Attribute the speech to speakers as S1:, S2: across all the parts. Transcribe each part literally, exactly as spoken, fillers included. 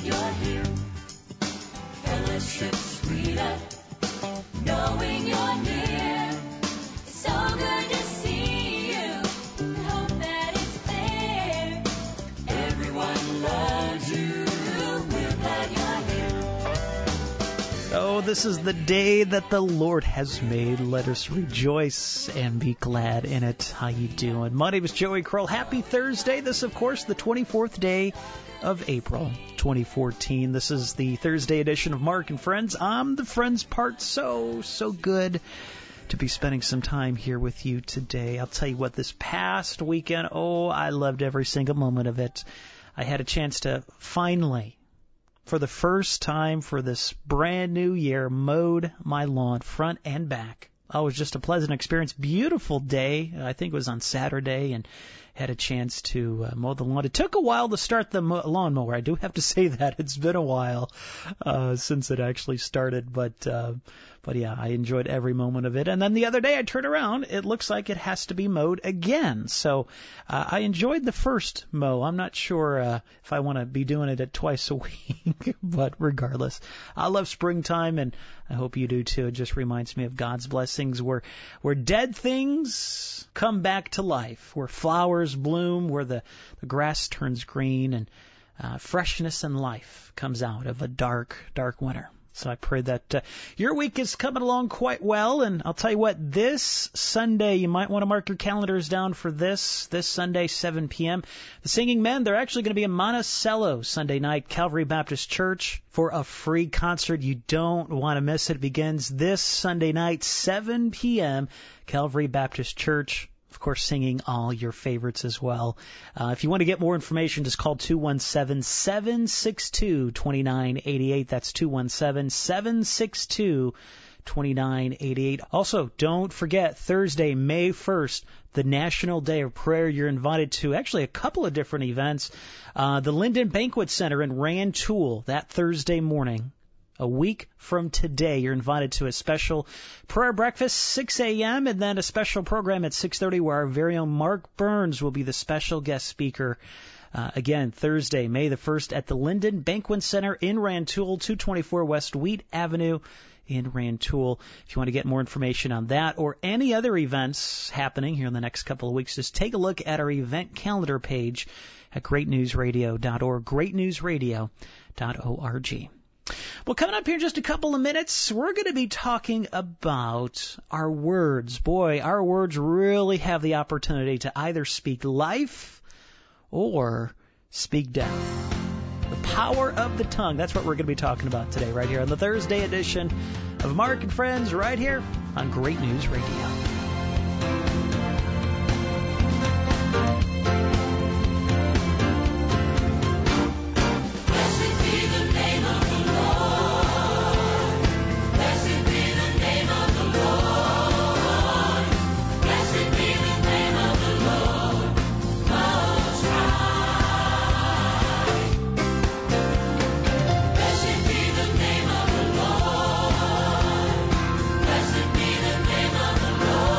S1: glad you're here. Fellowship sweeter, knowing you're near. It's so good to see you. We hope that it's fair. Everyone loves you. We're glad you're here.
S2: Oh, this is the day that the Lord has made. Let us rejoice and be glad in it. How you doing? My name is Joey Kroll. Happy Thursday. This, of course, the twenty-fourth day of April, twenty fourteen. This is the Thursday edition of Mark and Friends. I'm the Friends part. So, so good to be spending some time here with you today. I'll tell you what, this past weekend, oh, I loved every single moment of it. I had a chance to finally, for the first time for this brand new year, mowed my lawn front and back. Oh, it was just a pleasant experience. Beautiful day. I think it was on Saturday, and had a chance to uh, mow the lawn. It took a while to start the mo- lawnmower. I do have to say that. It's been a while uh, since it actually started, but uh, but yeah, I enjoyed every moment of it. And then the other day I turned around, it looks like it has to be mowed again. So uh, I enjoyed the first mow. I'm not sure uh, if I want to be doing it at twice a week, but regardless, I love springtime, and I hope you do too. It just reminds me of God's blessings, where where dead things come back to life, where flowers bloom, where the, the grass turns green, and uh, freshness and life comes out of a dark, dark winter. So I pray that uh, your week is coming along quite well. And I'll tell you what, this Sunday, you might want to mark your calendars down for this, this Sunday, seven p.m. The Singing Men, they're actually going to be in Monticello Sunday night, Calvary Baptist Church, for a free concert. You don't want to miss it. It begins this Sunday night, seven p.m., Calvary Baptist Church. Of course, singing all your favorites as well. Uh, if you want to get more information, just call two one seven, seven six two, two nine eight eight. That's two one seven, seven six two, two nine eight eight. Also, don't forget, Thursday, May first, the National Day of Prayer. You're invited to actually a couple of different events. Uh, the Linden Banquet Center in Rantoul, that Thursday morning. A week from today, you're invited to a special prayer breakfast, six a.m., and then a special program at six thirty where our very own Mark Burns will be the special guest speaker. Uh, again, Thursday, May the first, at the Linden Banquet Center in Rantoul, two twenty-four West Wheat Avenue in Rantoul. If you want to get more information on that or any other events happening here in the next couple of weeks, just take a look at our event calendar page at great news radio dot org, great news radio dot org. Well, coming up here in just a couple of minutes, we're going to be talking about our words. Boy, our words really have the opportunity to either speak life or speak death. The power of the tongue. That's what we're going to be talking about today, right here on the Thursday edition of Mark and Friends, right here on Great News Radio.
S1: Blessed be the name of the Lord.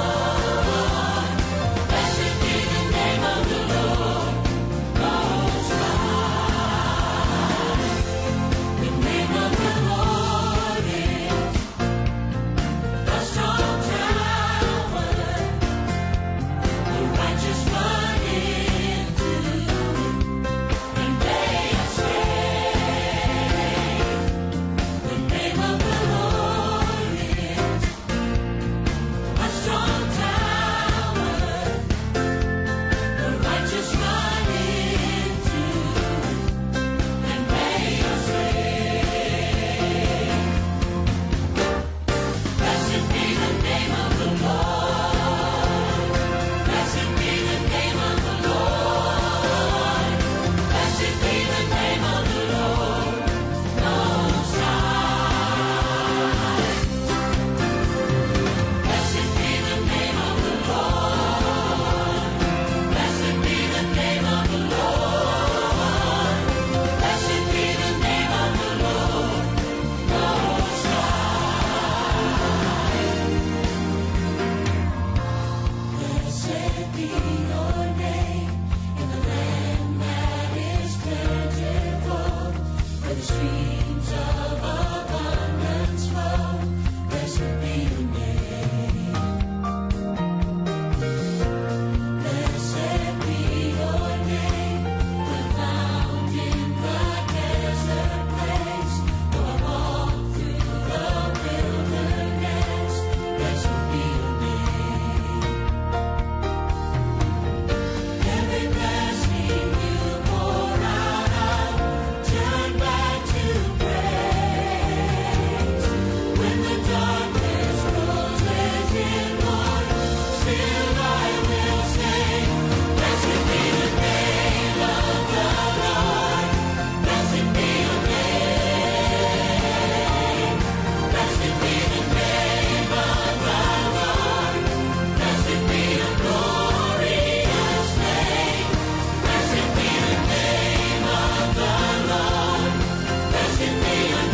S1: streams of abundance flow. Blessed be your name. Blessed be your name. We're found in the desert place, or walk through the wilderness. Blessed be your name. Every blessing you pour out, I'll turn back to praise. When the darkness closes in, Lord, still I will sing. Blessed be the name of the Lord. Blessed be your name. Blessed be the name of the Lord. Blessed be your glorious name. Blessed be the name of the Lord. Blessed be your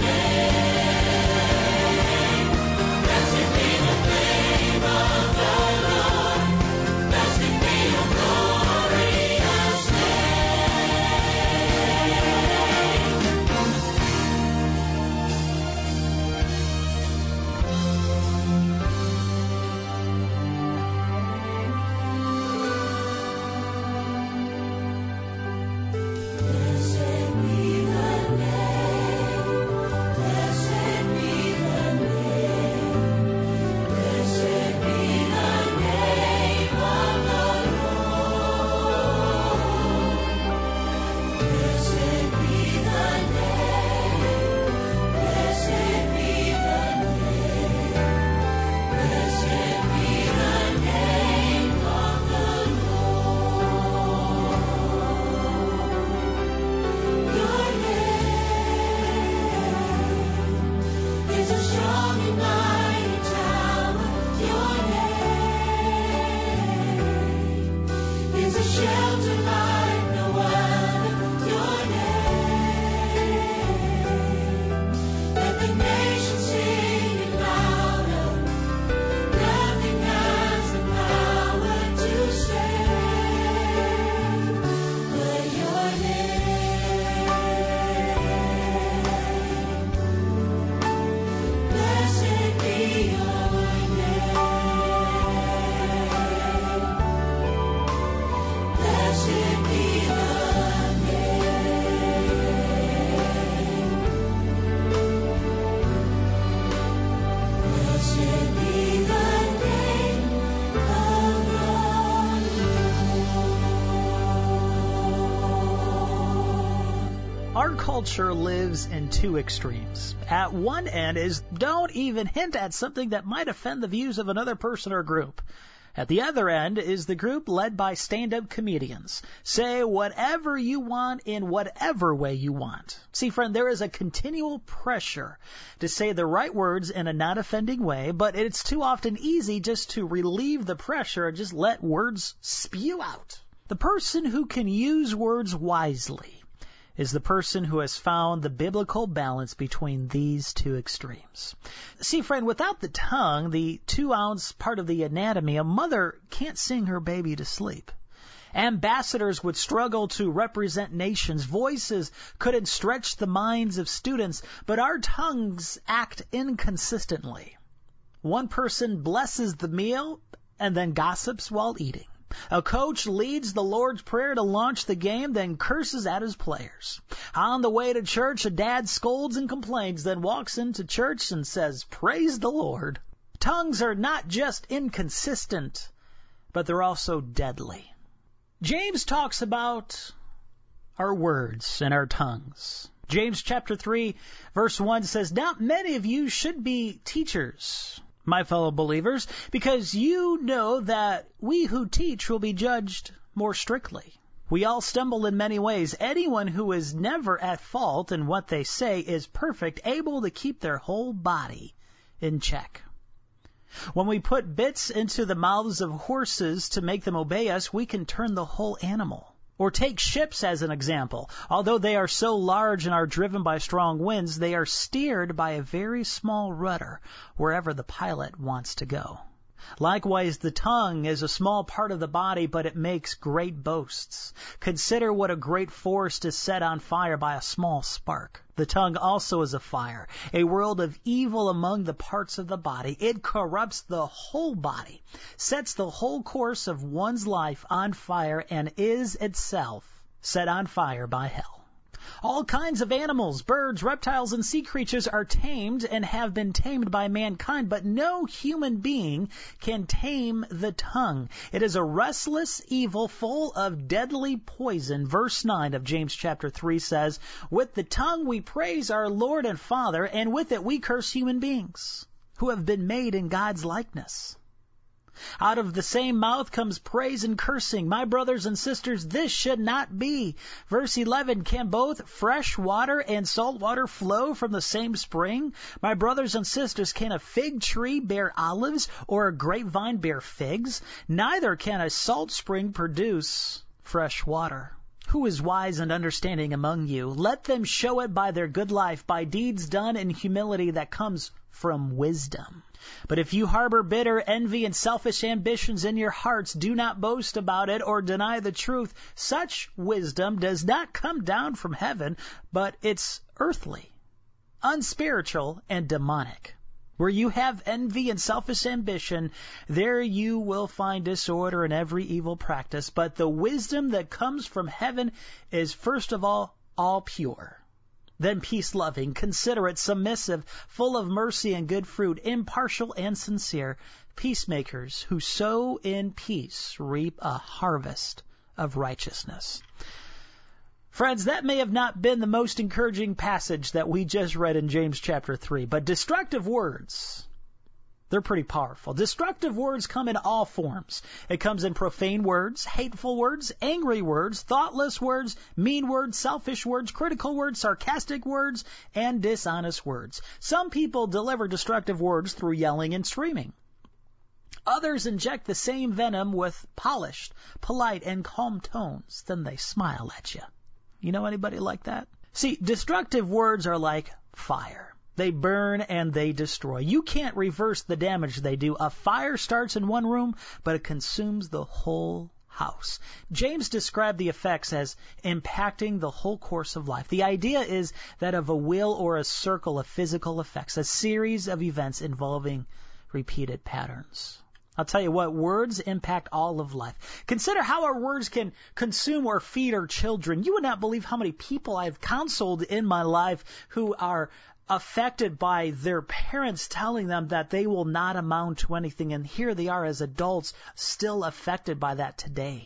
S1: name. Blessed be the name of the Lord. Blessed be your glorious Blessed be the name. Blessed be the name. Blessed be the name of the Lord. Blessed be the name. Blessed be the name. Blessed be the name of the Lord. Your name is a strong and mighty tower. Your name is a shelter like no other. Your name, let the nations sing it louder. Nothing has the power to save but your name. Blessed be your name. Blessed be the name. Blessed be the name of the Lord.
S2: Our culture lives in two extremes. At one end is don't even hint at something that might offend the views of another person or group. At the other end is the group led by stand-up comedians. Say whatever you want in whatever way you want. See, friend, there is a continual pressure to say the right words in a not-offending way, but it's too often easy just to relieve the pressure and just let words spew out. The person who can use words wisely is the person who has found the biblical balance between these two extremes. See, friend, without the tongue, the two-ounce part of the anatomy, a mother can't sing her baby to sleep. Ambassadors would struggle to represent nations. Voices couldn't stretch the minds of students, but our tongues act inconsistently. One person blesses the meal and then gossips while eating. A coach leads the Lord's Prayer to launch the game, then curses at his players. On the way to church, a dad scolds and complains, then walks into church and says, "Praise the Lord." Tongues are not just inconsistent, but they're also deadly. James talks about our words and our tongues. James chapter three, verse one says, "Not many of you should be teachers, my fellow believers, because you know that we who teach will be judged more strictly. We all stumble in many ways. Anyone who is never at fault in what they say is perfect, able to keep their whole body in check." When we put bits into the mouths of horses to make them obey us, we can turn the whole animal. Or take ships as an example. Although they are so large and are driven by strong winds, they are steered by a very small rudder wherever the pilot wants to go. Likewise, the tongue is a small part of the body, but it makes great boasts. Consider what a great forest is set on fire by a small spark. The tongue also is a fire, a world of evil among the parts of the body. It corrupts the whole body, sets the whole course of one's life on fire, and is itself set on fire by hell. All kinds of animals, birds, reptiles, and sea creatures are tamed and have been tamed by mankind, but no human being can tame the tongue. It is a restless evil full of deadly poison. Verse nine of James chapter three says, "With the tongue we praise our Lord and Father, and with it we curse human beings who have been made in God's likeness." Out of the same mouth comes praise and cursing. My brothers and sisters, this should not be. Verse eleven, can both fresh water and salt water flow from the same spring? My brothers and sisters, can a fig tree bear olives or a grapevine bear figs? Neither can a salt spring produce fresh water. Who is wise and understanding among you? Let them show it by their good life, by deeds done in humility that comes from wisdom. But if you harbor bitter envy and selfish ambitions in your hearts, do not boast about it or deny the truth. Such wisdom does not come down from heaven, but it's earthly, unspiritual, and demonic. Where you have envy and selfish ambition, there you will find disorder and every evil practice. But the wisdom that comes from heaven is first of all, all pure. Then peace-loving, considerate, submissive, full of mercy and good fruit, impartial and sincere, peacemakers who sow in peace reap a harvest of righteousness. Friends, that may have not been the most encouraging passage that we just read in James chapter three, but destructive words, they're pretty powerful. Destructive words come in all forms. It comes in profane words, hateful words, angry words, thoughtless words, mean words, selfish words, critical words, sarcastic words, and dishonest words. Some people deliver destructive words through yelling and screaming. Others inject the same venom with polished, polite, and calm tones. Then they smile at you. You know anybody like that? See, destructive words are like fire. They burn and they destroy. You can't reverse the damage they do. A fire starts in one room, but it consumes the whole house. James described the effects as impacting the whole course of life. The idea is that of a wheel or a circle of physical effects, a series of events involving repeated patterns. I'll tell you what, words impact all of life. Consider how our words can consume or feed our children. You would not believe how many people I've counseled in my life who are affected by their parents telling them that they will not amount to anything, and here they are as adults still affected by that today.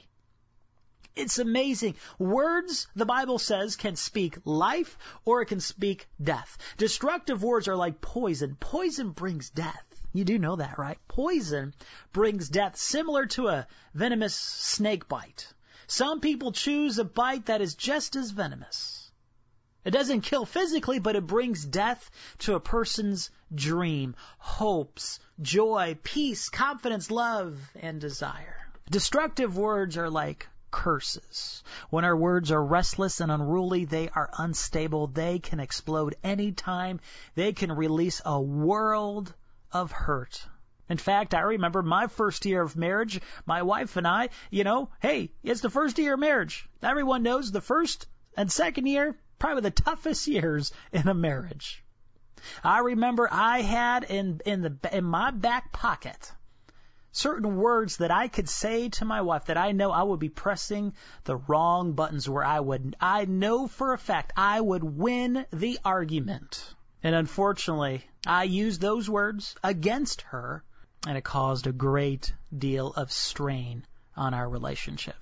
S2: It's amazing. Words, the Bible says, can speak life or it can speak death. Destructive words are like poison. Poison brings death. You do know that, right? Poison brings death, similar to a venomous snake bite. Some people choose a bite that is just as venomous. It doesn't kill physically, but it brings death to a person's dream, hopes, joy, peace, confidence, love, and desire. Destructive words are like curses. When our words are restless and unruly, they are unstable. They can explode anytime. They can release a world of hurt. In fact, I remember my first year of marriage, my wife and I, you know, hey, it's the first year of marriage. Everyone knows the first and second year, probably the toughest years in a marriage. I remember I had in in the in my back pocket certain words that I could say to my wife that I know I would be pressing the wrong buttons where I would, I know for a fact I would win the argument. And unfortunately, I used those words against her, and it caused a great deal of strain on our relationship.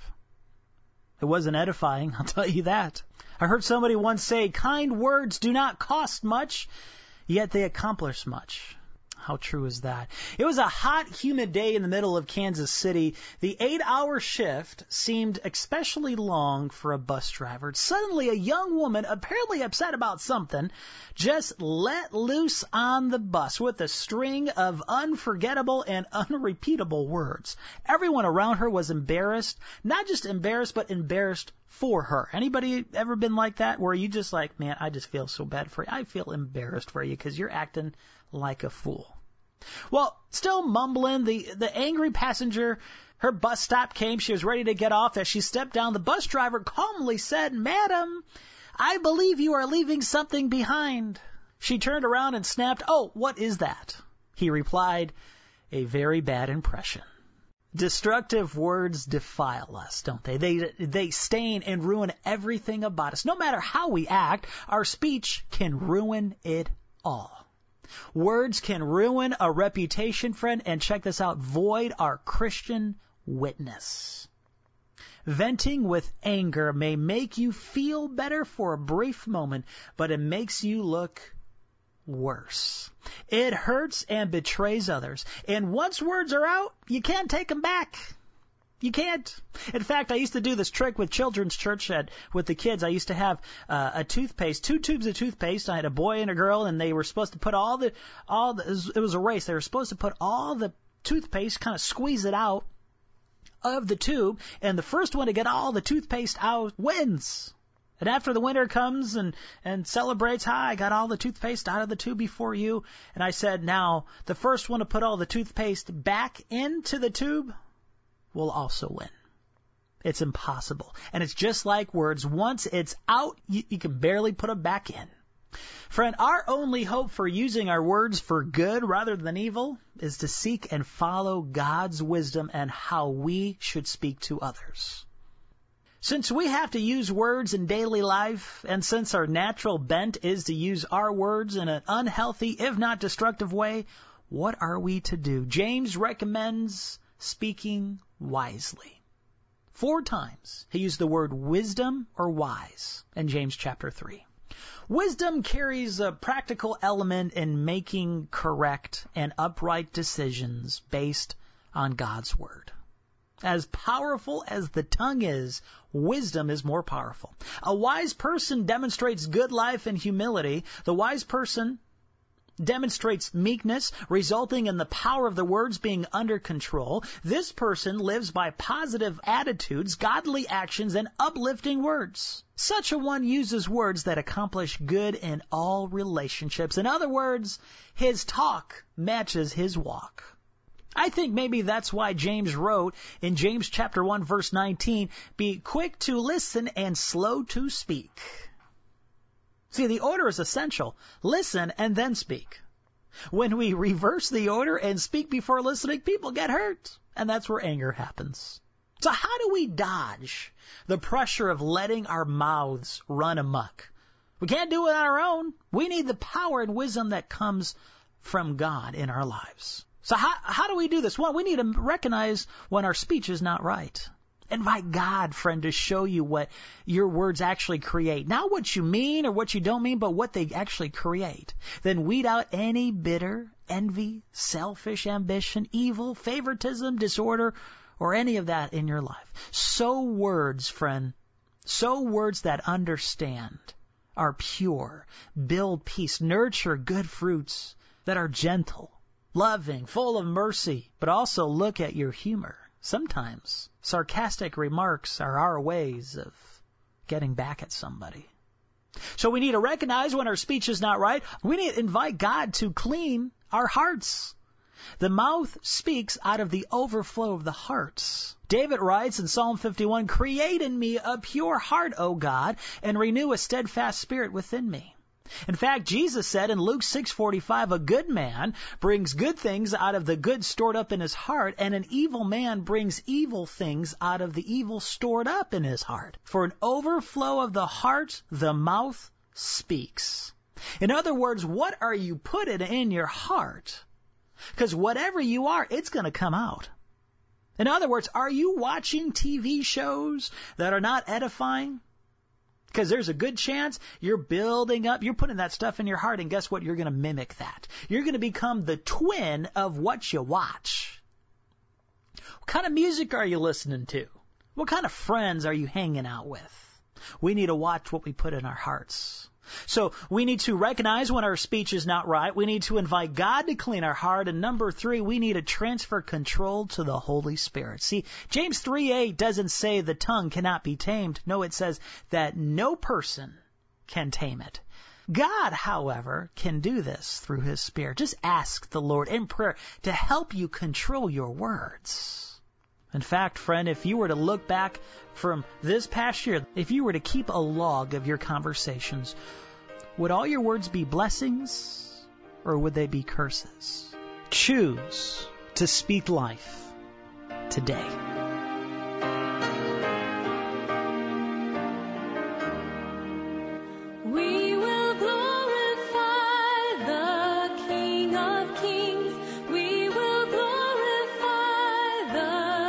S2: It wasn't edifying, I'll tell you that. I heard somebody once say, kind words do not cost much, yet they accomplish much. How true is that? It was a hot, humid day in the middle of Kansas City. The eight-hour shift seemed especially long for a bus driver. Suddenly, a young woman, apparently upset about something, just let loose on the bus with a string of unforgettable and unrepeatable words. Everyone around her was embarrassed, not just embarrassed, but embarrassed for her. Anybody ever been like that, where you just like, man, I just feel so bad for you. I feel embarrassed for you because you're acting like a fool. Well, still mumbling, the, the angry passenger, her bus stop came. She was ready to get off. As she stepped down, the bus driver calmly said, "Madam, I believe you are leaving something behind." She turned around and snapped, "Oh, what is that?" He replied, "A very bad impression." Destructive words defile us, don't they? They they stain and ruin everything about us. No matter how we act, our speech can ruin it all. Words can ruin a reputation, friend, and check this out, void our Christian witness. Venting with anger may make you feel better for a brief moment, but it makes you look worse. It hurts and betrays others. And once words are out, you can't take them back. You can't. In fact, I used to do this trick with children's church at, with the kids. I used to have uh, a toothpaste, two tubes of toothpaste. I had a boy and a girl, and they were supposed to put all the, all the, it was a race. They were supposed to put all the toothpaste, kind of squeeze it out of the tube, and the first one to get all the toothpaste out wins. And after the winner comes and, and celebrates, "Hi, I got all the toothpaste out of the tube before you." And I said, "Now, the first one to put all the toothpaste back into the tube will also win." It's impossible. And it's just like words. Once it's out, you, you can barely put them back in. Friend, our only hope for using our words for good rather than evil is to seek and follow God's wisdom and how we should speak to others. Since we have to use words in daily life, and since our natural bent is to use our words in an unhealthy, if not destructive way, what are we to do? James recommends speaking wisely. Four times he used the word wisdom or wise in James chapter three. Wisdom carries a practical element in making correct and upright decisions based on God's word. As powerful as the tongue is, wisdom is more powerful. A wise person demonstrates good life and humility. The wise person demonstrates meekness, resulting in the power of the words being under control. This person lives by positive attitudes, godly actions, and uplifting words. Such a one uses words that accomplish good in all relationships. In other words, his talk matches his walk. I think maybe that's why James wrote in James chapter one, verse nineteen, "Be quick to listen and slow to speak." See, the order is essential. Listen and then speak. When we reverse the order and speak before listening, people get hurt. And that's where anger happens. So how do we dodge the pressure of letting our mouths run amok? We can't do it on our own. We need the power and wisdom that comes from God in our lives. So how, how do we do this? Well, we need to recognize when our speech is not right. Invite God, friend, to show you what your words actually create. Not what you mean or what you don't mean, but what they actually create. Then weed out any bitter, envy, selfish ambition, evil, favoritism, disorder, or any of that in your life. Sow words, friend. Sow words that understand, are pure, build peace, nurture good fruits that are gentle, loving, full of mercy, but also look at your humor. Sometimes sarcastic remarks are our ways of getting back at somebody. So we need to recognize when our speech is not right. We need to invite God to clean our hearts. The mouth speaks out of the overflow of the hearts. David writes in Psalm fifty-one, "Create in me a pure heart, O God, and renew a steadfast spirit within me." In fact, Jesus said in Luke six forty-five, "A good man brings good things out of the good stored up in his heart, and an evil man brings evil things out of the evil stored up in his heart. For an overflow of the heart, the mouth speaks." In other words, what are you putting in your heart? Because whatever you are, it's going to come out. In other words, are you watching T V shows that are not edifying? Because there's a good chance you're building up, you're putting that stuff in your heart, and guess what? You're going to mimic that. You're going to become the twin of what you watch. What kind of music are you listening to? What kind of friends are you hanging out with? We need to watch what we put in our hearts. So we need to recognize when our speech is not right. We need to invite God to clean our heart. And number three, we need to transfer control to the Holy Spirit. See, James three eight doesn't say the tongue cannot be tamed. No, it says that no person can tame it. God, however, can do this through His Spirit. Just ask the Lord in prayer to help you control your words. In fact, friend, if you were to look back from this past year, if you were to keep a log of your conversations, would all your words be blessings or would they be curses? Choose to speak life today.
S1: We will glorify the King of Kings. We will glorify the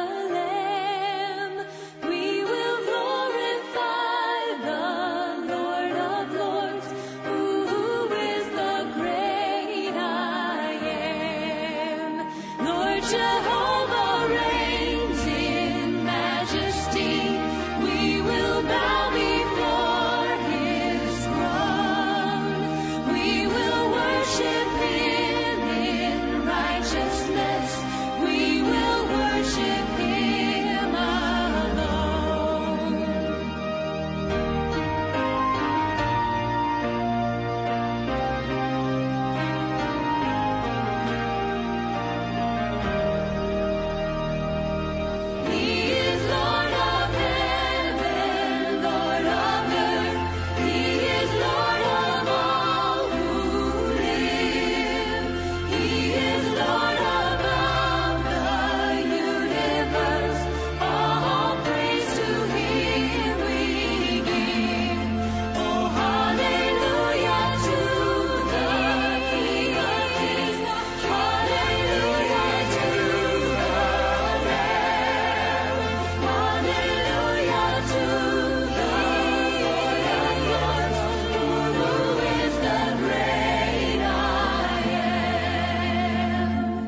S1: Lamb. We will glorify the Lord of Lords, who is the great I am. Lord Jehovah reigns in majesty. We will bow before His throne. We will worship Him in righteousness. We will worship Him alone. He is Lord of heaven, Lord of earth. He is Lord of all who live. He is Lord above the universe. All praise to Him we give. Oh, hallelujah to the King of Kings. Hallelujah to the Lamb. Hallelujah to the Lord of Lords, who is the great I am.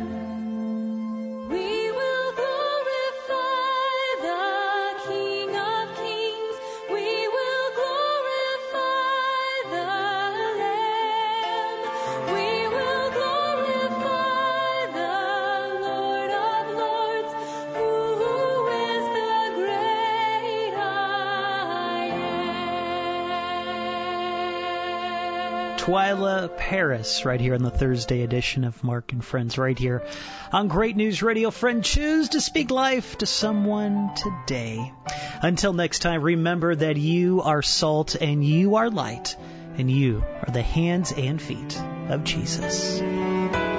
S1: We will glorify the King of Kings. We will glorify the Lamb. We will glorify the Lord of Lords, who is the great I am.
S2: Twyla Paris right here on the Thursday edition of Mark and Friends right here on Great News Radio. Friend, choose to speak life to someone today. Until next time, remember that you are salt and you are light and you are the hands and feet of Jesus.